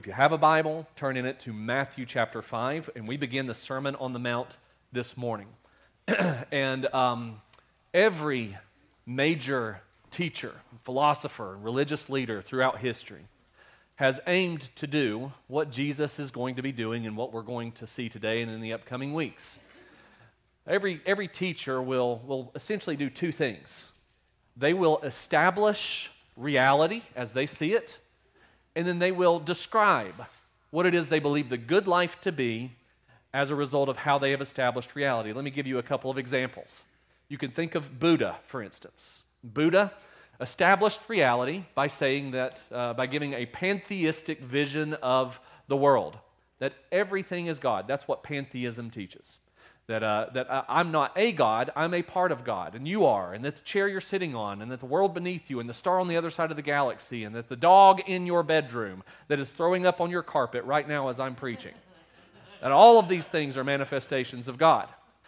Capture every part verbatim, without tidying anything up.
If you have a Bible, turn in it to Matthew chapter five, and we begin the Sermon on the Mount this morning. and um, every major teacher, philosopher, religious leader throughout history has aimed to do what Jesus is going to be doing and what we're going to see today and in the upcoming weeks. Every, every teacher will, will essentially do two things. They will establish reality as they see it, and then they will describe what it is they believe the good life to be as a result of how they have established reality. Let me give you a couple of examples. You can think of Buddha, for instance. Buddha established reality by saying that, uh, by giving a pantheistic vision of the world, that everything is God. That's what pantheism teaches. That, uh, that uh, I'm not a God, I'm a part of God, and you are, and that the chair you're sitting on, and that the world beneath you, and the star on the other side of the galaxy, and that the dog in your bedroom that is throwing up on your carpet right now as I'm preaching. And all of these things are manifestations of God.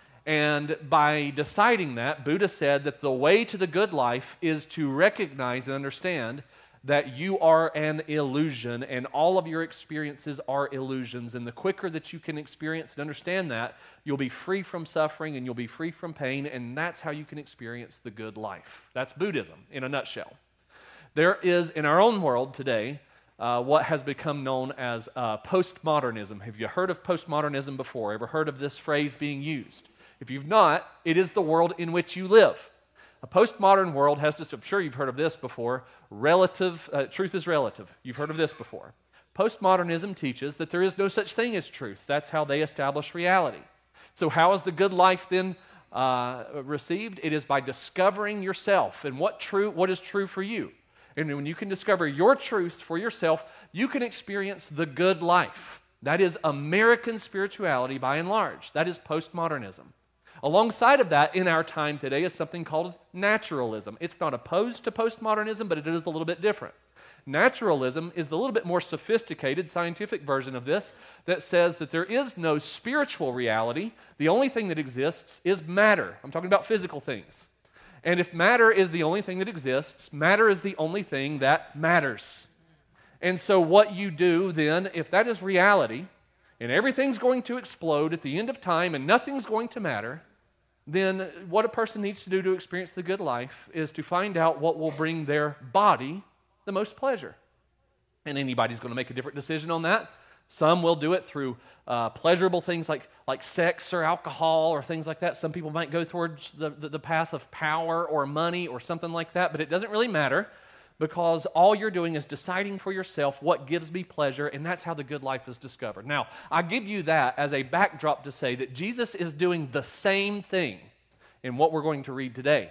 And by deciding that, Buddha said that the way to the good life is to recognize and understand that you are an illusion and all of your experiences are illusions. And the quicker that you can experience and understand that, you'll be free from suffering and you'll be free from pain, and that's how you can experience the good life. That's Buddhism in a nutshell. There is, in our own world today, uh, what has become known as uh, postmodernism. Have you heard of postmodernism before? Ever heard of this phrase being used? If you've not, it is the world in which you live. A postmodern world has just, I'm sure you've heard of this before, relative, uh, truth is relative. You've heard of this before. Postmodernism teaches that there is no such thing as truth. That's how they establish reality. So how is the good life then uh, received? It is by discovering yourself and what true, what is true for you. And when you can discover your truth for yourself, you can experience the good life. That is American spirituality by and large. That is postmodernism. Alongside of that, in our time today, is something called naturalism. It's not opposed to postmodernism, but it is a little bit different. Naturalism is the little bit more sophisticated scientific version of this that says that there is no spiritual reality. The only thing that exists is matter. I'm talking about physical things. And if matter is the only thing that exists, matter is the only thing that matters. And so what you do then, if that is reality, and everything's going to explode at the end of time and nothing's going to matter, then what a person needs to do to experience the good life is to find out what will bring their body the most pleasure. And anybody's going to make a different decision on that. Some will do it through uh, pleasurable things like, like sex or alcohol or things like that. Some people might go towards the, the, the path of power or money or something like that, but it doesn't really matter, because all you're doing is deciding for yourself what gives me pleasure, and that's how the good life is discovered. Now, I give you that as a backdrop to say that Jesus is doing the same thing in what we're going to read today.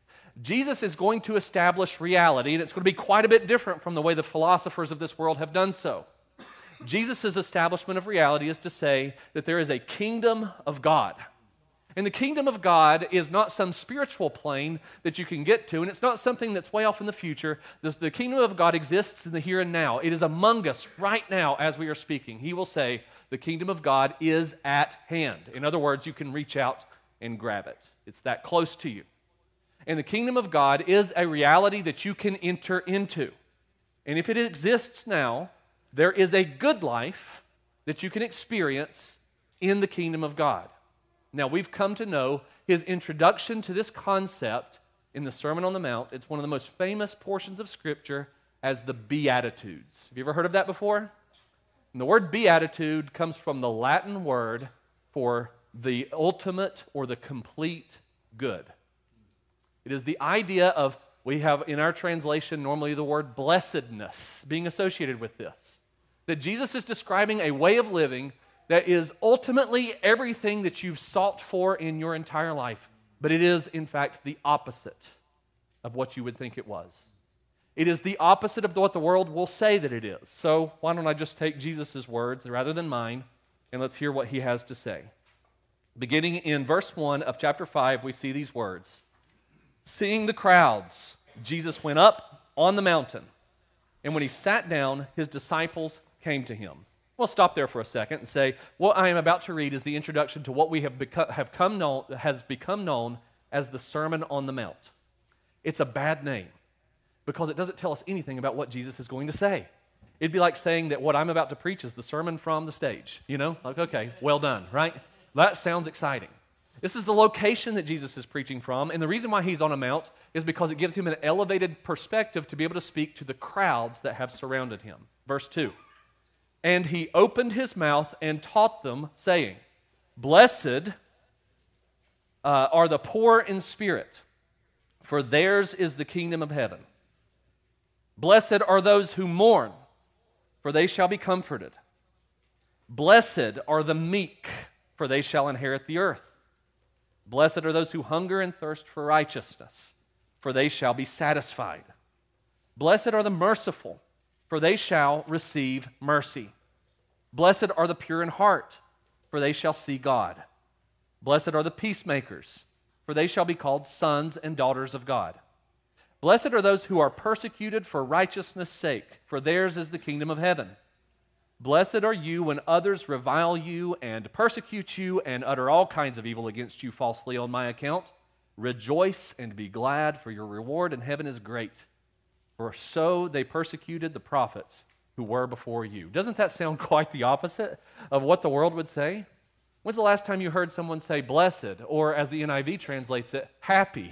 Jesus is going to establish reality, and it's going to be quite a bit different from the way the philosophers of this world have done so. Jesus' establishment of reality is to say that there is a kingdom of God. And the kingdom of God is not some spiritual plane that you can get to, and it's not something that's way off in the future. The, the kingdom of God exists in the here and now. It is among us right now as we are speaking. He will say, the kingdom of God is at hand. In other words, you can reach out and grab it. It's that close to you. And the kingdom of God is a reality that you can enter into. And if it exists now, there is a good life that you can experience in the kingdom of God. Now, we've come to know his introduction to this concept in the Sermon on the Mount. It's one of the most famous portions of Scripture as the Beatitudes. Have you ever heard of that before? And the word beatitude comes from the Latin word for the ultimate or the complete good. It is the idea of, we have in our translation normally the word blessedness being associated with this. That Jesus is describing a way of living that is ultimately everything that you've sought for in your entire life, but it is, in fact, the opposite of what you would think it was. It is the opposite of what the world will say that it is. So why don't I just take Jesus' words rather than mine, and let's hear what he has to say. Beginning in verse one of chapter five, we see these words. Seeing the crowds, Jesus went up on the mountain, and when he sat down, his disciples came to him. We'll stop there for a second and say, what I am about to read is the introduction to what we have become, have come known, has become known as the Sermon on the Mount. It's a bad name because it doesn't tell us anything about what Jesus is going to say. It'd be like saying that what I'm about to preach is the sermon from the stage, you know? Like, okay, well done, right? That sounds exciting. This is the location that Jesus is preaching from, and the reason why he's on a mount is because it gives him an elevated perspective to be able to speak to the crowds that have surrounded him. Verse two, and he opened his mouth and taught them, saying, Blessed uh, are the poor in spirit, for theirs is the kingdom of heaven. Blessed are those who mourn, for they shall be comforted. Blessed are the meek, for they shall inherit the earth. Blessed are those who hunger and thirst for righteousness, for they shall be satisfied. Blessed are the merciful, for they shall receive mercy. Blessed are the pure in heart, for they shall see God. Blessed are the peacemakers, for they shall be called sons and daughters of God. Blessed are those who are persecuted for righteousness' sake, for theirs is the kingdom of heaven. Blessed are you when others revile you and persecute you and utter all kinds of evil against you falsely on my account. Rejoice and be glad, for your reward in heaven is great. For so they persecuted the prophets who were before you. Doesn't that sound quite the opposite of what the world would say? When's the last time you heard someone say blessed, or as the N I V translates it, happy,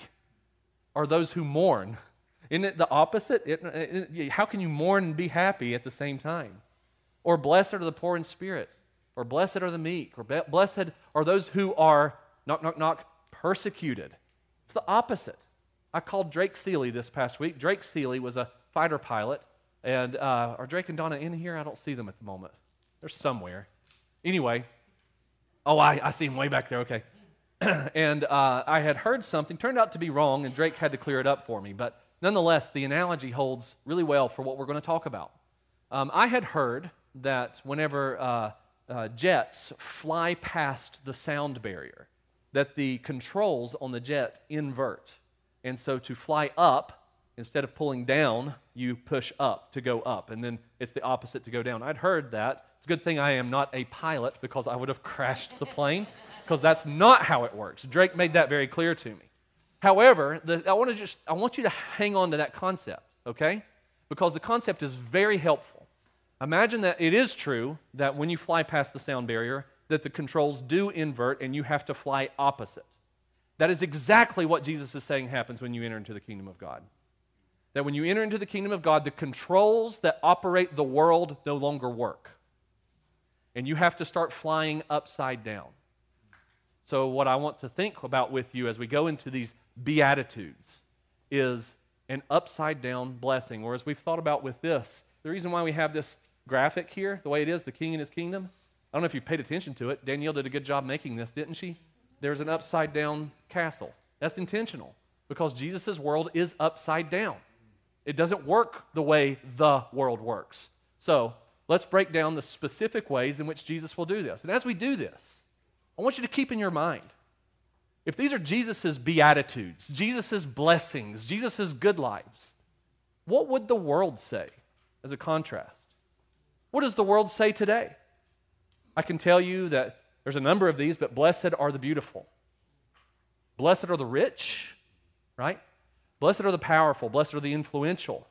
are those who mourn? Isn't it the opposite? It, it, how can you mourn and be happy at the same time? Or blessed are the poor in spirit, or blessed are the meek, or be- blessed are those who are, knock, knock, knock, persecuted. It's the opposite. I called Drake Seeley this past week. Drake Seeley was a fighter pilot, and uh, are Drake and Donna in here? I don't see them at the moment. They're somewhere. Anyway, oh, I, I see him way back there, okay. and uh, I had heard something, turned out to be wrong, and Drake had to clear it up for me, but nonetheless, the analogy holds really well for what we're going to talk about. Um, I had heard that whenever uh, uh, jets fly past the sound barrier, that the controls on the jet invert. And so to fly up, instead of pulling down, you push up to go up. And then it's the opposite to go down. I'd heard that. It's a good thing I am not a pilot because I would have crashed the plane, because that's not how it works. Drake made that very clear to me. However, the, I want to just I want you to hang on to that concept, okay? Because the concept is very helpful. Imagine that it is true that when you fly past the sound barrier, that the controls do invert and you have to fly opposite. That is exactly what Jesus is saying happens when you enter into the kingdom of God. That when you enter into the kingdom of God, the controls that operate the world no longer work. And you have to start flying upside down. So what I want to think about with you as we go into these Beatitudes is an upside down blessing. Or as we've thought about with this, the reason why we have this graphic here, the way it is, the king and his kingdom, I don't know if you paid attention to it. Danielle did a good job making this, didn't she? There's an upside down castle. That's intentional because Jesus' world is upside down. It doesn't work the way the world works. So let's break down the specific ways in which Jesus will do this. And as we do this, I want you to keep in your mind, if these are Jesus' beatitudes, Jesus' blessings, Jesus' good lives, what would the world say as a contrast? What does the world say today? I can tell you that there's a number of these, but blessed are the beautiful. Blessed are the rich, right? Blessed are the powerful. Blessed are the influential.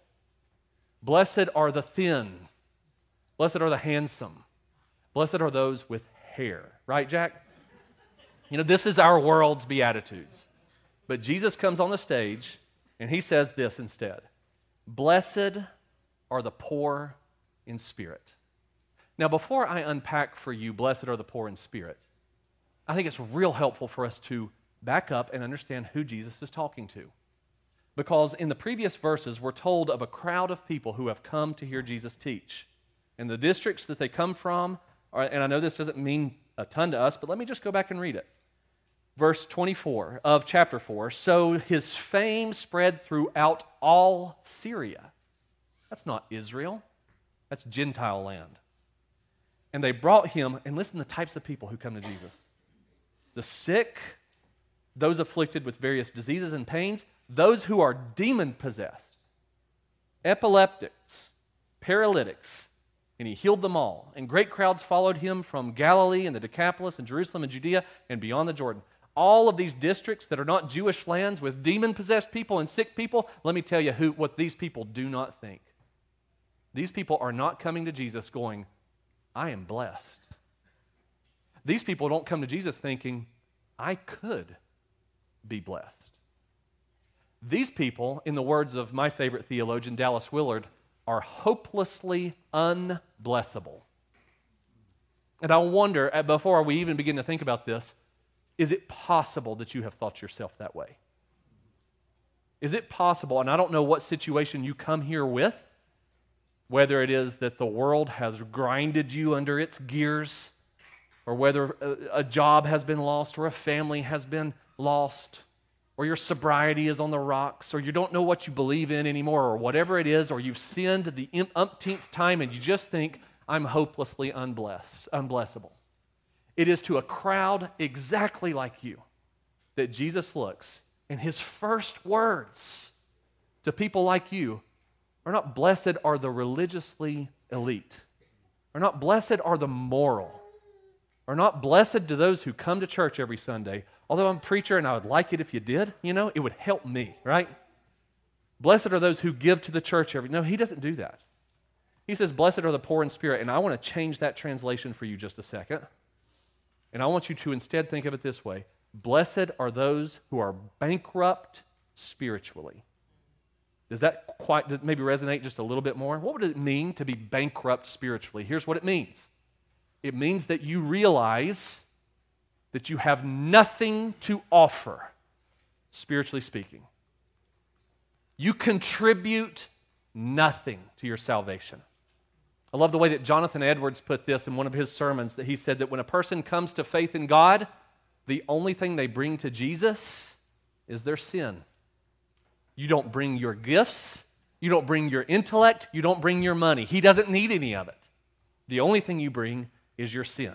Blessed are the thin. Blessed are the handsome. Blessed are those with hair. Right, Jack? You know, this is our world's beatitudes. But Jesus comes on the stage, and he says this instead. Blessed are the poor in spirit. Now, before I unpack for you, blessed are the poor in spirit, I think it's real helpful for us to back up and understand who Jesus is talking to. Because in the previous verses, we're told of a crowd of people who have come to hear Jesus teach. And the districts that they come from, are, and I know this doesn't mean a ton to us, but let me just go back and read it. Verse twenty-four of chapter four, so his fame spread throughout all Syria. That's not Israel. That's Gentile land. And they brought him, and listen to the types of people who come to Jesus. The sick, those afflicted with various diseases and pains, those who are demon-possessed, epileptics, paralytics, and he healed them all. And great crowds followed him from Galilee and the Decapolis and Jerusalem and Judea and beyond the Jordan. All of these districts that are not Jewish lands with demon-possessed people and sick people, let me tell you who what these people do not think. These people are not coming to Jesus going, I am blessed. These people don't come to Jesus thinking, I could be blessed. These people, in the words of my favorite theologian, Dallas Willard, are hopelessly unblessable. And I wonder, before we even begin to think about this, is it possible that you have thought yourself that way? Is it possible, and I don't know what situation you come here with, whether it is that the world has grinded you under its gears, or whether a, a job has been lost, or a family has been lost, or your sobriety is on the rocks, or you don't know what you believe in anymore, or whatever it is, or you've sinned the umpteenth time and you just think, I'm hopelessly unblessed, unblessable. It is to a crowd exactly like you that Jesus looks, and his first words to people like you are not blessed are the religiously elite, are not blessed are the moral, are not blessed to those who come to church every Sunday. Although I'm a preacher and I would like it if you did, you know, it would help me, right? Blessed are those who give to the church every... No, he doesn't do that. He says, blessed are the poor in spirit, and I want to change that translation for you just a second. And I want you to instead think of it this way. Blessed are those who are bankrupt spiritually. Does that quite does maybe resonate just a little bit more? What would it mean to be bankrupt spiritually? Here's what it means. It means that you realize that you have nothing to offer, spiritually speaking. You contribute nothing to your salvation. I love the way that Jonathan Edwards put this in one of his sermons, that he said that when a person comes to faith in God, the only thing they bring to Jesus is their sin. You don't bring your gifts, you don't bring your intellect, you don't bring your money. He doesn't need any of it. The only thing you bring is your sin.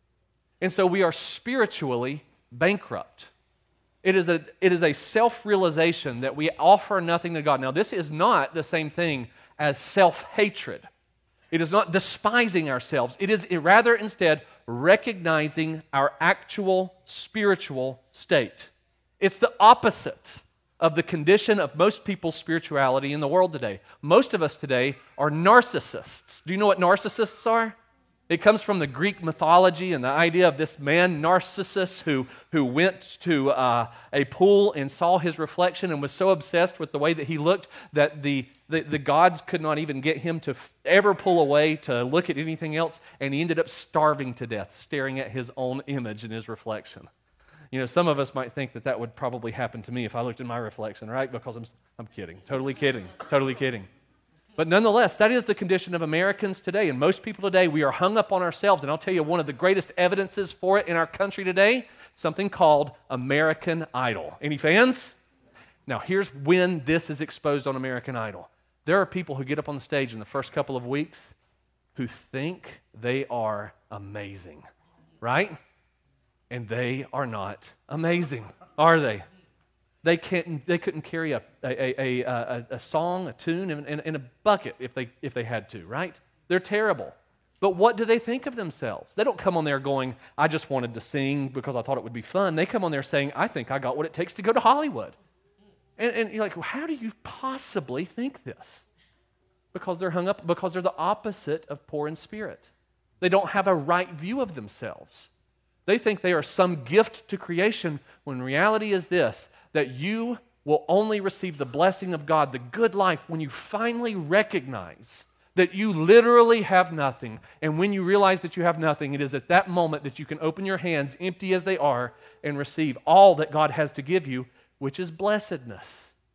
And so we are spiritually bankrupt. It is a, it is a self-realization that we offer nothing to God. Now, this is not the same thing as self-hatred. It is not despising ourselves. It is rather instead recognizing our actual spiritual state. It's the opposite of the condition of most people's spirituality in the world today. Most of us today are narcissists. Do you know what narcissists are? It comes from the Greek mythology and the idea of this man, Narcissus, who, who went to uh, a pool and saw his reflection and was so obsessed with the way that he looked that the, the, the gods could not even get him to f- ever pull away to look at anything else, and he ended up starving to death, staring at his own image and his reflection. You know, some of us might think that that would probably happen to me if I looked at my reflection, right? Because I'm, I'm kidding, totally kidding, totally kidding. But nonetheless, that is the condition of Americans today. And most people today, we are hung up on ourselves. And I'll tell you one of the greatest evidences for it in our country today, something called American Idol. Any fans? Now, here's when this is exposed on American Idol. There are people who get up on the stage in the first couple of weeks who think they are amazing, right? And they are not amazing, are they? They can't. They couldn't carry a a, a, a, a song, a tune, in, in, in a bucket if they if they had to. Right? They're terrible. But what do they think of themselves? They don't come on there going, "I just wanted to sing because I thought it would be fun." They come on there saying, "I think I got what it takes to go to Hollywood." And, and you're like, well, "How do you possibly think this?" Because they're hung up. Because they're the opposite of poor in spirit. They don't have a right view of themselves. They think they are some gift to creation. When reality is this: that you will only receive the blessing of God, the good life, when you finally recognize that you literally have nothing. And when you realize that you have nothing, it is at that moment that you can open your hands, empty as they are, and receive all that God has to give you, which is blessedness.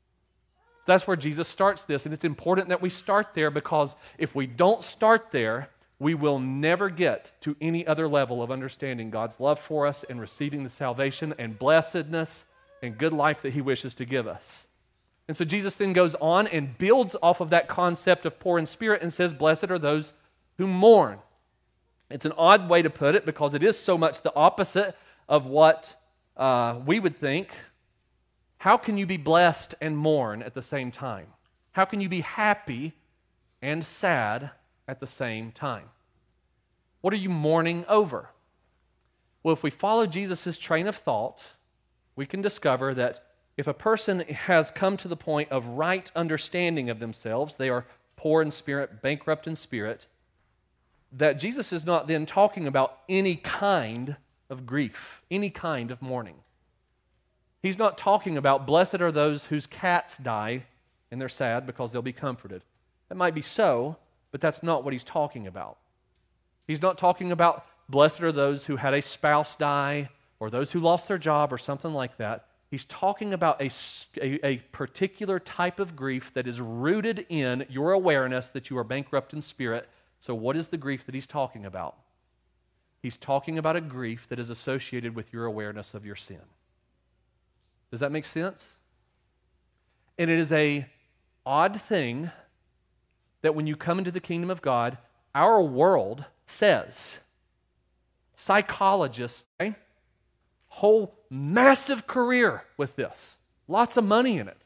So that's where Jesus starts this, and it's important that we start there, because if we don't start there, we will never get to any other level of understanding God's love for us and receiving the salvation and blessedness and good life that he wishes to give us. And so Jesus then goes on and builds off of that concept of poor in spirit and says, blessed are those who mourn. It's an odd way to put it, because it is so much the opposite of what uh, we would think. How can you be blessed and mourn at the same time? How can you be happy and sad at the same time? What are you mourning over? Well, if we follow Jesus' train of thought, we can discover that if a person has come to the point of right understanding of themselves, they are poor in spirit, bankrupt in spirit, that Jesus is not then talking about any kind of grief, any kind of mourning. He's not talking about blessed are those whose cats die and they're sad because they'll be comforted. That might be so, but that's not what he's talking about. He's not talking about blessed are those who had a spouse die or those who lost their job or something like that. He's talking about a, a, a particular type of grief that is rooted in your awareness that you are bankrupt in spirit. So what is the grief that he's talking about? He's talking about a grief that is associated with your awareness of your sin. Does that make sense? And it is a odd thing that when you come into the kingdom of God, our world says, psychologists, okay, whole massive career with this, lots of money in it,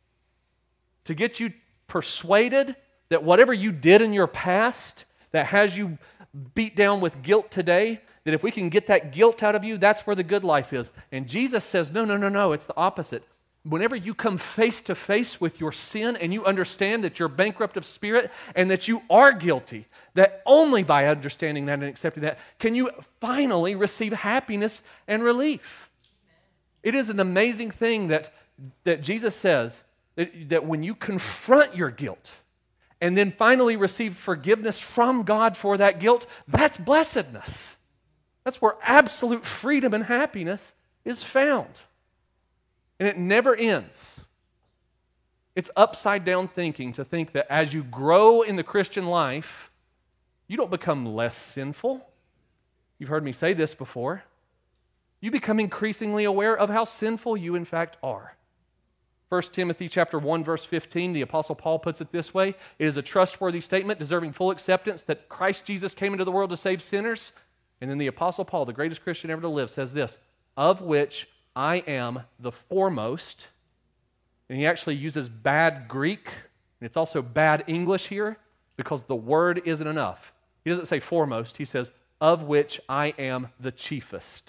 to get you persuaded that whatever you did in your past that has you beat down with guilt today, that if we can get that guilt out of you, that's where the good life is. And Jesus says, no, no, no, no, it's the opposite. Whenever you come face to face with your sin and you understand that you're bankrupt of spirit and that you are guilty, that only by understanding that and accepting that can you finally receive happiness and relief. It is an amazing thing that, that Jesus says that, that when you confront your guilt and then finally receive forgiveness from God for that guilt, that's blessedness. That's where absolute freedom and happiness is found. And it never ends. It's upside down thinking to think that as you grow in the Christian life, you don't become less sinful. You've heard me say this before. You become increasingly aware of how sinful you in fact are. First Timothy chapter one, verse fifteen, the Apostle Paul puts it this way: it is a trustworthy statement deserving full acceptance that Christ Jesus came into the world to save sinners. And then the Apostle Paul, the greatest Christian ever to live, says this, of which I am the foremost. And he actually uses bad Greek, and it's also bad English here because the word isn't enough. He doesn't say foremost, he says, of which I am the chiefest.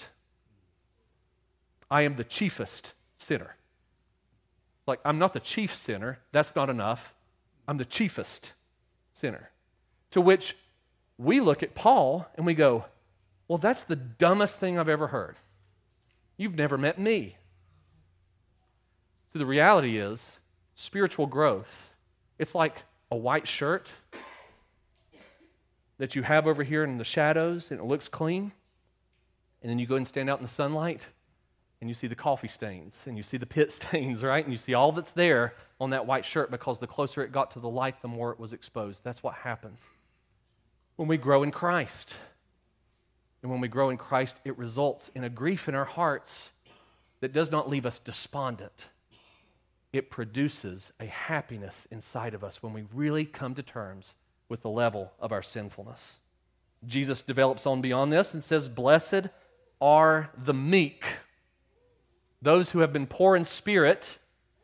I am the chiefest sinner. It's like, I'm not the chief sinner, that's not enough. I'm the chiefest sinner. To which we look at Paul and we go, well, that's the dumbest thing I've ever heard. You've never met me. So the reality is, spiritual growth, it's like a white shirt that you have over here in the shadows and it looks clean. And then you go and stand out in the sunlight and you see the coffee stains and you see the pit stains, right? And you see all that's there on that white shirt because the closer it got to the light, the more it was exposed. That's what happens when we grow in Christ. And when we grow in Christ, it results in a grief in our hearts that does not leave us despondent. It produces a happiness inside of us when we really come to terms with the level of our sinfulness. Jesus develops on beyond this and says, blessed are the meek, those who have been poor in spirit.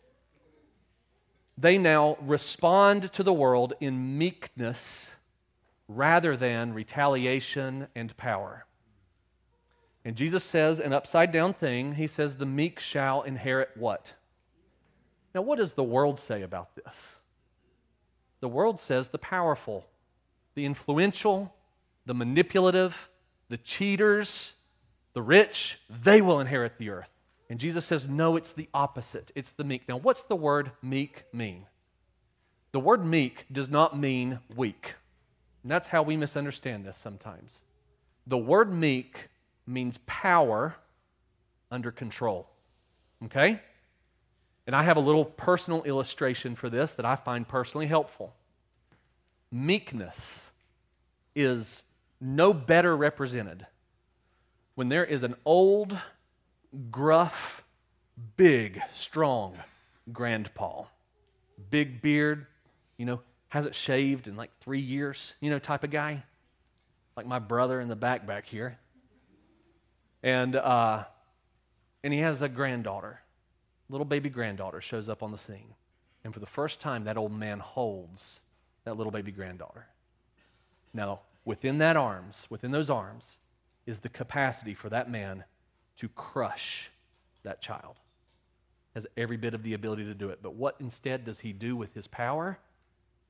They now respond to the world in meekness rather than retaliation and power. And Jesus says an upside down thing. He says the meek shall inherit what? Now what does the world say about this? The world says the powerful, the influential, the manipulative, the cheaters, the rich, they will inherit the earth. And Jesus says, no, it's the opposite. It's the meek. Now what's the word meek mean? The word meek does not mean weak. And that's how we misunderstand this sometimes. The word meek means power under control. Okay? And I have a little personal illustration for this that I find personally helpful. Meekness is no better represented when there is an old, gruff, big, strong grandpa. Big beard, you know, hasn't shaved in like three years, you know, type of guy. Like my brother in the back back here. And uh, and he has a granddaughter. Little baby granddaughter shows up on the scene. And for the first time, that old man holds that little baby granddaughter. Now, within that arms, within those arms, is the capacity for that man to crush that child. Has every bit of the ability to do it. But what instead does he do with his power?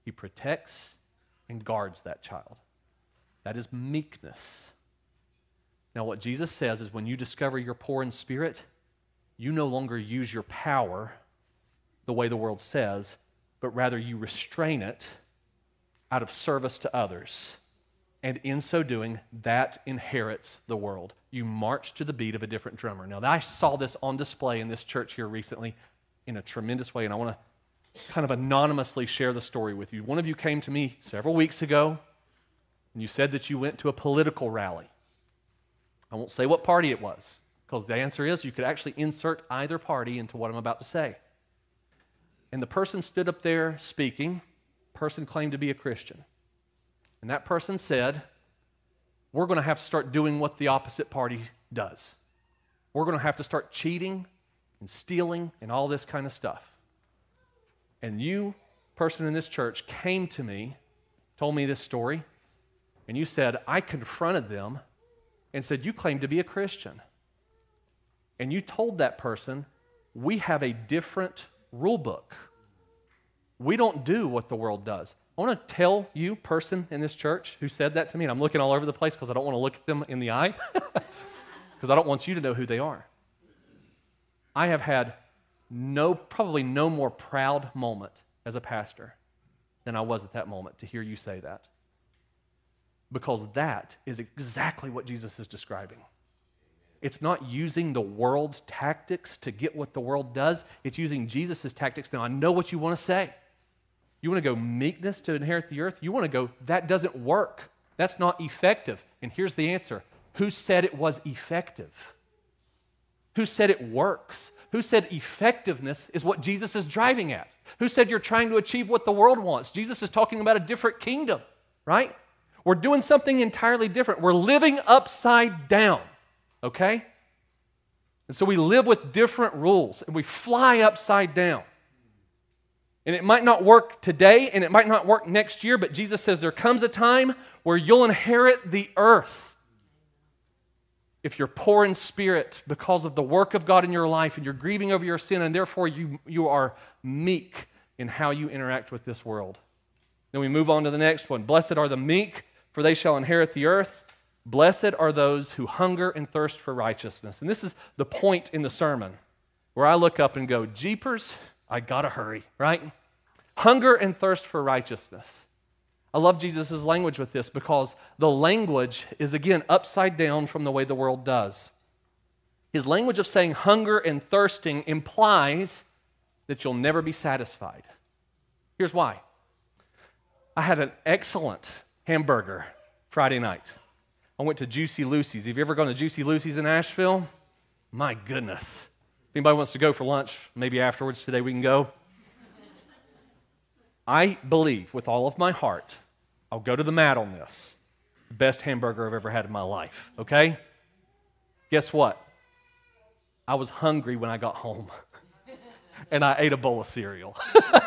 He protects and guards that child. That is meekness. Now, what Jesus says is when you discover you're poor in spirit, you no longer use your power the way the world says, but rather you restrain it out of service to others. And in so doing, that inherits the world. You march to the beat of a different drummer. Now, I saw this on display in this church here recently in a tremendous way, and I want to kind of anonymously share the story with you. One of you came to me several weeks ago, and you said that you went to a political rally. I won't say what party it was, because the answer is you could actually insert either party into what I'm about to say. And the person stood up there speaking. Person claimed to be a Christian. And that person said, we're going to have to start doing what the opposite party does. We're going to have to start cheating and stealing and all this kind of stuff. And you, person in this church, came to me, told me this story, and you said, I confronted them and said, you claim to be a Christian. And you told that person, we have a different rule book. We don't do what the world does. I want to tell you, person in this church who said that to me, and I'm looking all over the place because I don't want to look at them in the eye, because I don't want you to know who they are. I have had no, probably no more proud moment as a pastor than I was at that moment to hear you say that. Because that is exactly what Jesus is describing. It's not using the world's tactics to get what the world does. It's using Jesus' tactics. Now, I know what you want to say. You want to go meekness to inherit the earth? You want to go, that doesn't work. That's not effective. And here's the answer. Who said it was effective? Who said it works? Who said effectiveness is what Jesus is driving at? Who said you're trying to achieve what the world wants? Jesus is talking about a different kingdom, right? We're doing something entirely different. We're living upside down, okay? And so we live with different rules, and we fly upside down. And it might not work today, and it might not work next year, but Jesus says there comes a time where you'll inherit the earth. If you're poor in spirit because of the work of God in your life, and you're grieving over your sin, and therefore you, you are meek in how you interact with this world. Then we move on to the next one. Blessed are the meek, for they shall inherit the earth. Blessed are those who hunger and thirst for righteousness. And this is the point in the sermon where I look up and go, jeepers, I gotta hurry, right? Hunger and thirst for righteousness. I love Jesus' language with this because the language is, again, upside down from the way the world does. His language of saying hunger and thirsting implies that you'll never be satisfied. Here's why. I had an excellent hamburger Friday night. I went to Juicy Lucy's. Have you ever gone to Juicy Lucy's in Asheville? My goodness. If anybody wants to go for lunch, maybe afterwards today we can go. I believe with all of my heart, I'll go to the mat on this, best hamburger I've ever had in my life, okay? Guess what? I was hungry when I got home, and I ate a bowl of cereal.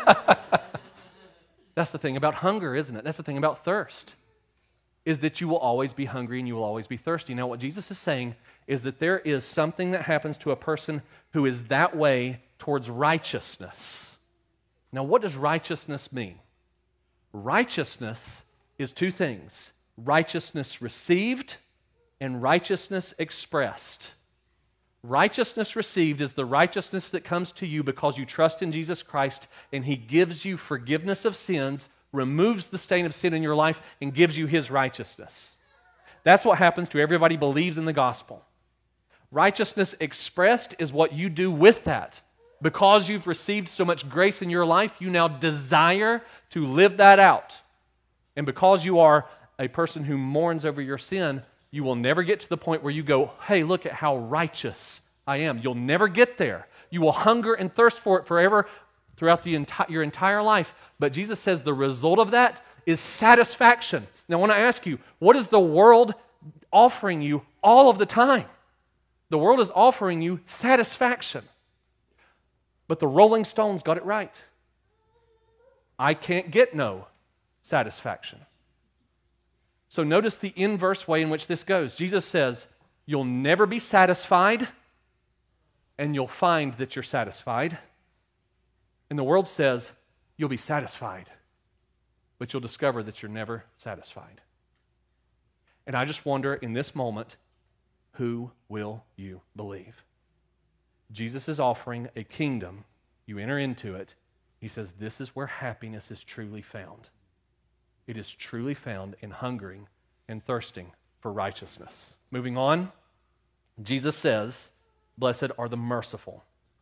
That's the thing about hunger, isn't it? That's the thing about thirst, is that you will always be hungry and you will always be thirsty. Now, what Jesus is saying is that there is something that happens to a person who is that way towards righteousness. Now, what does righteousness mean? Righteousness is two things: righteousness received and righteousness expressed. Righteousness received is the righteousness that comes to you because you trust in Jesus Christ and He gives you forgiveness of sins, removes the stain of sin in your life, and gives you His righteousness. That's what happens to everybody who believes in the gospel. Righteousness expressed is what you do with that. Because you've received so much grace in your life, you now desire to live that out. And because you are a person who mourns over your sin, you will never get to the point where you go, hey, look at how righteous I am. You'll never get there. You will hunger and thirst for it forever throughout the enti- your entire life. But Jesus says the result of that is satisfaction. Now, I want to ask you, what is the world offering you all of the time? The world is offering you satisfaction. But the Rolling Stones got it right. I can't get no satisfaction. So notice the inverse way in which this goes. Jesus says, you'll never be satisfied, and you'll find that you're satisfied. And the world says, you'll be satisfied, but you'll discover that you're never satisfied. And I just wonder in this moment, who will you believe? Jesus is offering a kingdom. You enter into it. He says this is where happiness is truly found. It is truly found in hungering and thirsting for righteousness. Moving on, Jesus says, blessed are the merciful.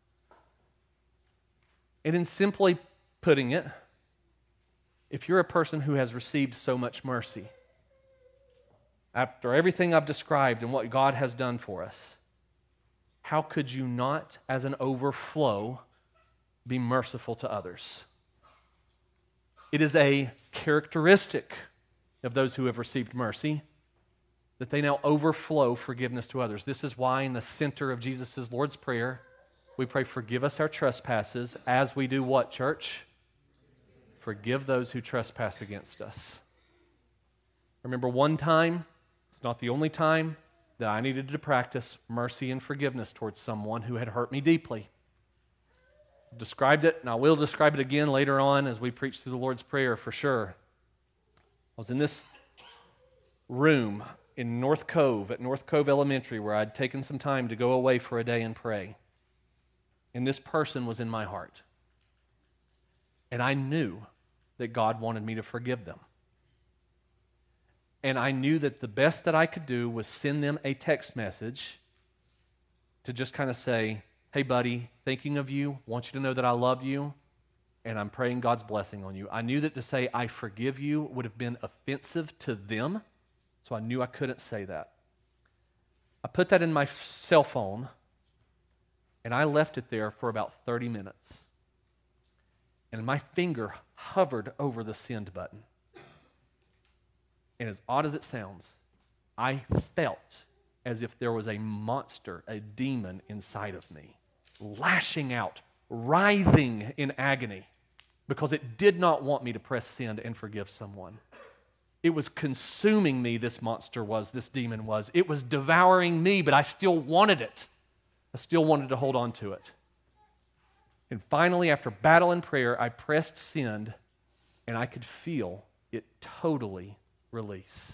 And in simply putting it, if you're a person who has received so much mercy, after everything I've described and what God has done for us, how could you not, as an overflow, be merciful to others? It is a characteristic of those who have received mercy that they now overflow forgiveness to others. This is why in the center of Jesus' Lord's Prayer, we pray, forgive us our trespasses as we do what, church? Forgive those who trespass against us. Remember one time, it's not the only time, that I needed to practice mercy and forgiveness towards someone who had hurt me deeply. I've described it, and I will describe it again later on as we preach through the Lord's Prayer for sure. I was in this room in North Cove, at North Cove Elementary, where I'd taken some time to go away for a day and pray. And this person was in my heart. And I knew that God wanted me to forgive them. And I knew that the best that I could do was send them a text message to just kind of say, hey buddy, thinking of you, want you to know that I love you, and I'm praying God's blessing on you. I knew that to say I forgive you would have been offensive to them, so I knew I couldn't say that. I put that in my cell phone, and I left it there for about thirty minutes. And my finger hovered over the send button. And as odd as it sounds, I felt as if there was a monster, a demon inside of me, lashing out, writhing in agony, because it did not want me to press send and forgive someone. It was consuming me, this monster was, this demon was. It was devouring me, but I still wanted it. I still wanted to hold on to it. And finally, after battle and prayer, I pressed send, and I could feel it totally release.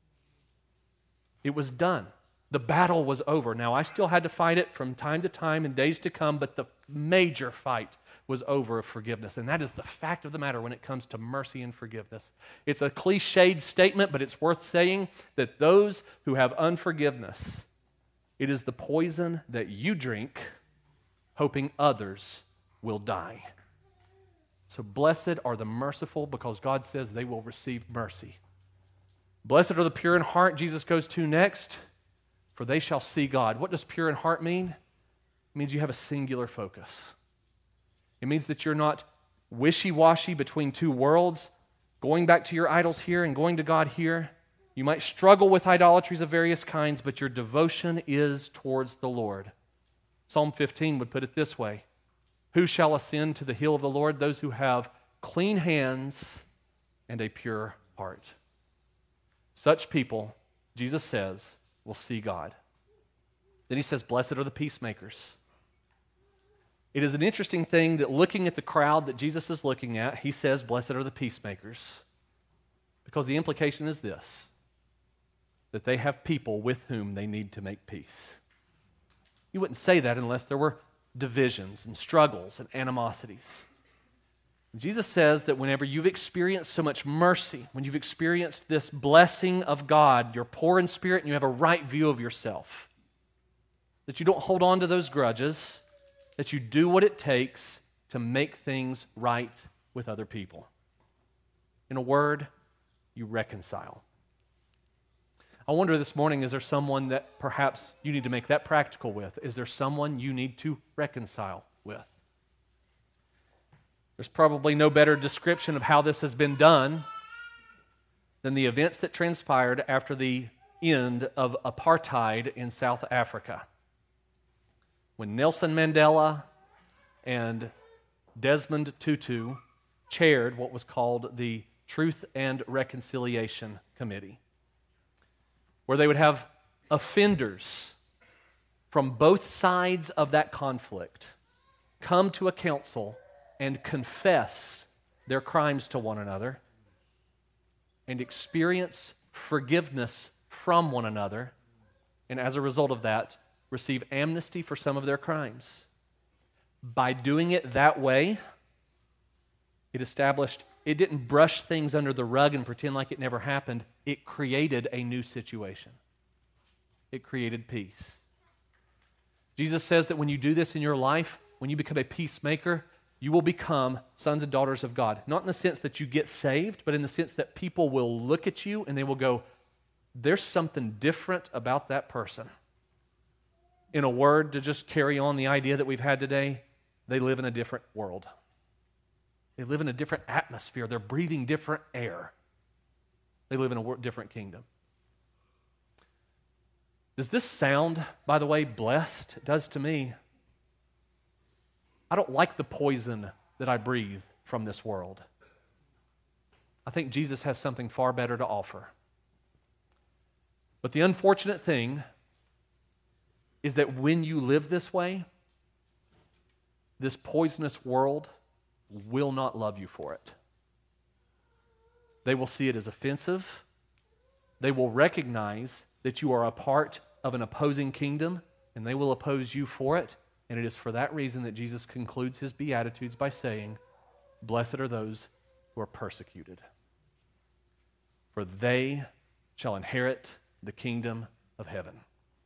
It was done. The battle was over. Now, I still had to fight it from time to time in days to come, but the major fight was over of forgiveness. And that is the fact of the matter when it comes to mercy and forgiveness. It's a cliched statement, but it's worth saying that those who have unforgiveness, it is the poison that you drink, hoping others will die. So blessed are the merciful, because God says they will receive mercy. Blessed are the pure in heart, Jesus goes to next, for they shall see God. What does pure in heart mean? It means you have a singular focus. It means that you're not wishy-washy between two worlds, going back to your idols here and going to God here. You might struggle with idolatries of various kinds, but your devotion is towards the Lord. Psalm fifteen would put it this way: who shall ascend to the hill of the Lord? Those who have clean hands and a pure heart. Such people, Jesus says, will see God. Then he says, blessed are the peacemakers. It is an interesting thing that looking at the crowd that Jesus is looking at, he says, blessed are the peacemakers. Because the implication is this, that they have people with whom they need to make peace. You wouldn't say that unless there were divisions and struggles and animosities. Jesus says that whenever you've experienced so much mercy, when you've experienced this blessing of God, you're poor in spirit and you have a right view of yourself, that you don't hold on to those grudges, that you do what it takes to make things right with other people. In a word, you reconcile. I wonder this morning, is there someone that perhaps you need to make that practical with? Is there someone you need to reconcile with? There's probably no better description of how this has been done than the events that transpired after the end of apartheid in South Africa. When Nelson Mandela and Desmond Tutu chaired what was called the Truth and Reconciliation Committee, where they would have offenders from both sides of that conflict come to a council and confess their crimes to one another and experience forgiveness from one another, and as a result of that, receive amnesty for some of their crimes. By doing it that way, it established, it didn't brush things under the rug and pretend like it never happened. It created a new situation. It created peace. Jesus says that when you do this in your life, when you become a peacemaker, you will become sons and daughters of God. Not in the sense that you get saved, but in the sense that people will look at you and they will go, there's something different about that person. In a word, to just carry on the idea that we've had today, they live in a different world. They live in a different atmosphere. They're breathing different air. They live in a different kingdom. Does this sound, by the way, blessed? It does to me. I don't like the poison that I breathe from this world. I think Jesus has something far better to offer. But the unfortunate thing is that when you live this way, this poisonous world will not love you for it. They will see it as offensive. They will recognize that you are a part of an opposing kingdom, and they will oppose you for it. And it is for that reason that Jesus concludes his Beatitudes by saying, "Blessed are those who are persecuted, for they shall inherit the kingdom of heaven."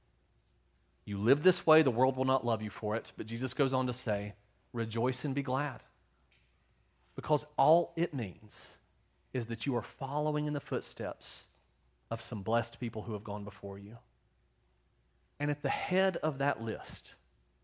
You live this way, the world will not love you for it. But Jesus goes on to say, rejoice and be glad. Because all it means is that you are following in the footsteps of some blessed people who have gone before you. And at the head of that list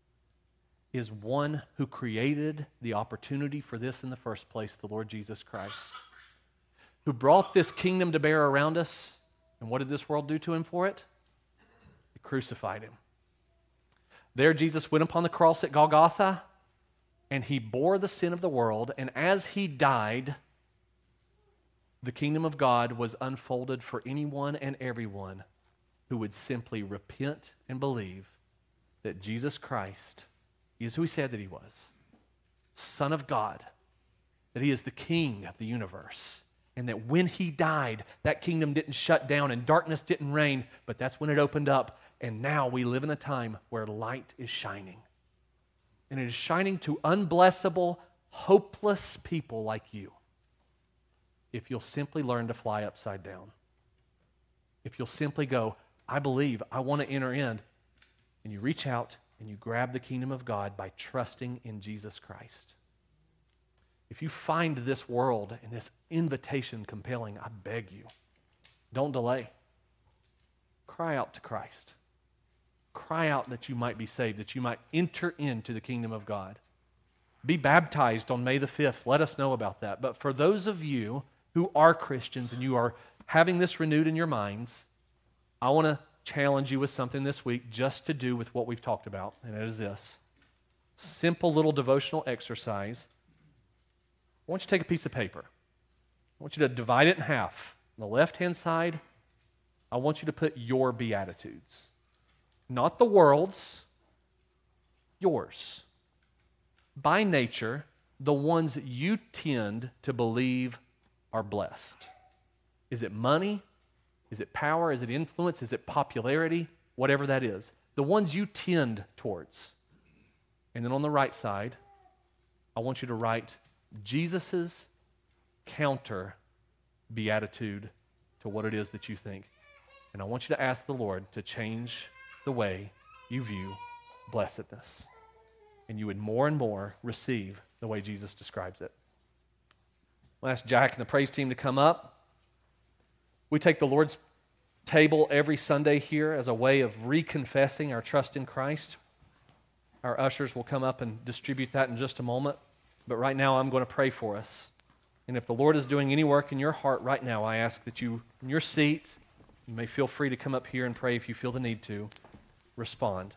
is one who created the opportunity for this in the first place, the Lord Jesus Christ, who brought this kingdom to bear around us. And what did this world do to him for it? It crucified him. There Jesus went upon the cross at Golgotha, and he bore the sin of the world, and as he died, the kingdom of God was unfolded for anyone and everyone who would simply repent and believe that Jesus Christ is who he said that he was, Son of God, that he is the King of the universe, and that when he died, that kingdom didn't shut down and darkness didn't reign, but that's when it opened up, and now we live in a time where light is shining. And it is shining to unblessable, hopeless people like you. If you'll simply learn to fly upside down. If you'll simply go, I believe, I want to enter in, and you reach out and you grab the kingdom of God by trusting in Jesus Christ. If you find this world and this invitation compelling, I beg you, don't delay. Cry out to Christ. Cry out that you might be saved, that you might enter into the kingdom of God. Be baptized on May the fifth. Let us know about that. But for those of you who are Christians and you are having this renewed in your minds, I want to challenge you with something this week just to do with what we've talked about, and it is this. Simple little devotional exercise. I want you to take a piece of paper. I want you to divide it in half. On the left-hand side, I want you to put your Beatitudes. Not the world's, yours. By nature, the ones you tend to believe are blessed. Is it money? Is it power? Is it influence? Is it popularity? Whatever that is. The ones you tend towards. And then on the right side, I want you to write Jesus's counter beatitude to what it is that you think. And I want you to ask the Lord to change the way you view blessedness. And you would more and more receive the way Jesus describes it. I'll ask Jack and the praise team to come up. We take the Lord's table every Sunday here as a way of reconfessing our trust in Christ. Our ushers will come up and distribute that in just a moment. But right now I'm going to pray for us. And if the Lord is doing any work in your heart right now, I ask that you, in your seat, you may feel free to come up here and pray if you feel the need to. Respond.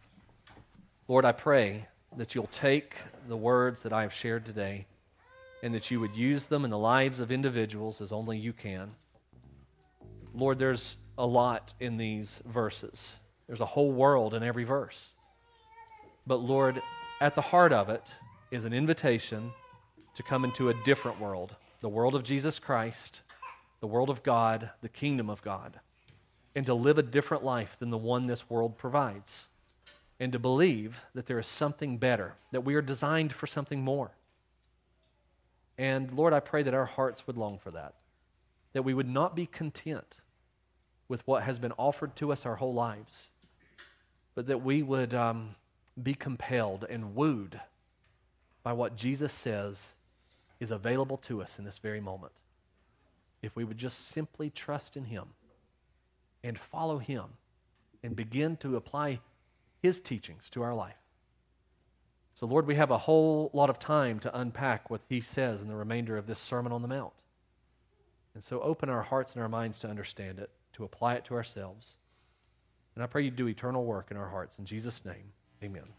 Lord, I pray that you'll take the words that I have shared today and that you would use them in the lives of individuals as only you can. Lord, there's a lot in these verses. There's a whole world in every verse. But Lord, at the heart of it is an invitation to come into a different world, the world of Jesus Christ, the world of God, the kingdom of God, and to live a different life than the one this world provides, and to believe that there is something better, that we are designed for something more. And Lord, I pray that our hearts would long for that, that we would not be content with what has been offered to us our whole lives, but that we would um, be compelled and wooed by what Jesus says is available to us in this very moment. If we would just simply trust in Him and follow Him and begin to apply His teachings to our life. So Lord, we have a whole lot of time to unpack what He says in the remainder of this Sermon on the Mount. And so open our hearts and our minds to understand it, to apply it to ourselves. And I pray you do eternal work in our hearts. In Jesus' name, amen.